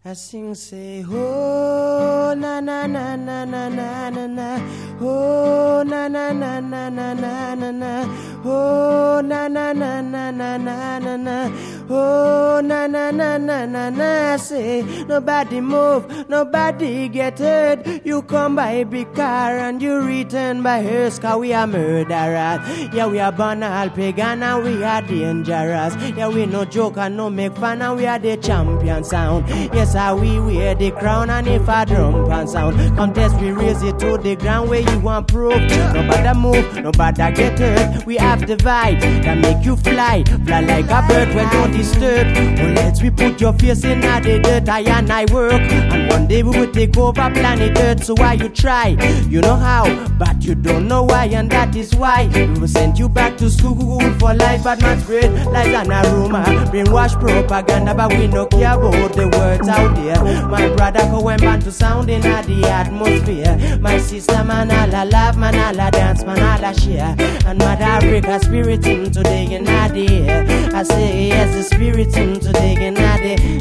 I sing, say, oh, na na na na na na na na, oh, na na na na na na na na, oh, na na na na na na na na, oh, na na na na na na. Say, nobody move, nobody get hurt. You come by a big car and you return by hearse, 'cause we are murderers. Yeah, we are born all pagan and we are dangerous. Yeah, we no joke and no make fun and we are the champion sound. Yes, we wear the crown, and if a drum pan sound contest, we raise it to the ground where you want proof. Nobody move, nobody get hurt. We have the vibe that make you fly like a bird when don't disturb. Well, let's we put your face in the dirt. I and I work, and one day we will take over planet Earth. So why you try? You know how, but you don't know why, and that is why we will send you back to school for life. But man spread lies and a rumor, brainwash propaganda, but we no care about the words out there. My brother go and ban to sound in the atmosphere. My sister, man, all a laugh, man, all a dance, man, all a share. And Mother Africa spirit in today in the air. I say yes, the spirit in today in the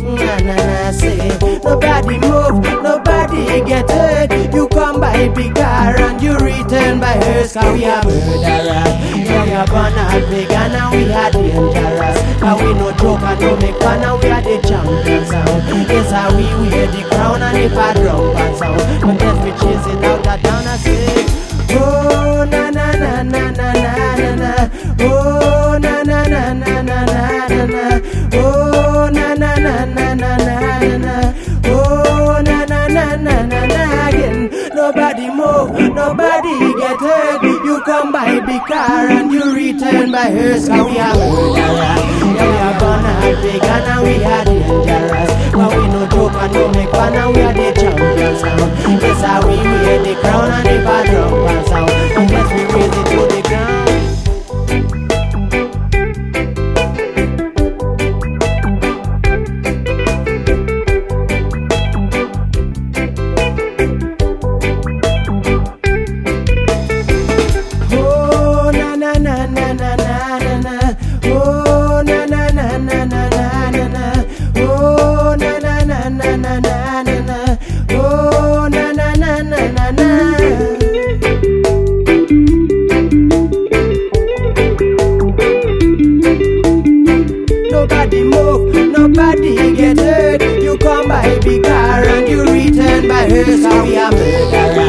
I say nobody move, nobody get hurt. You come by big car and you return by hearse, 'cause we are murderers. Yeah, we are born all pagan and we are dangerous. 'Cause we no joke and no make fun and we are the champions sound. Yes, how we wear the crown and if I drum and sound. But yes, we chase it out of town and say, oh, na na na na na na na na, oh, na na na na na na na na, oh, na na na na na na na, oh, na na na na na na again. Nobody move, nobody get hurt. You come by big car and you return by hearse, 'cause we are murderers. Yeah, we are born all pagan and we are dangerous. But we no joke and no make fun and we are the champions now. Yes, how we wear the crown and if I drum and sound. And yes, we raise it to the ground. Nobody move, nobody get hurt. You come by big car and you return by hearse, 'cause we are murderers.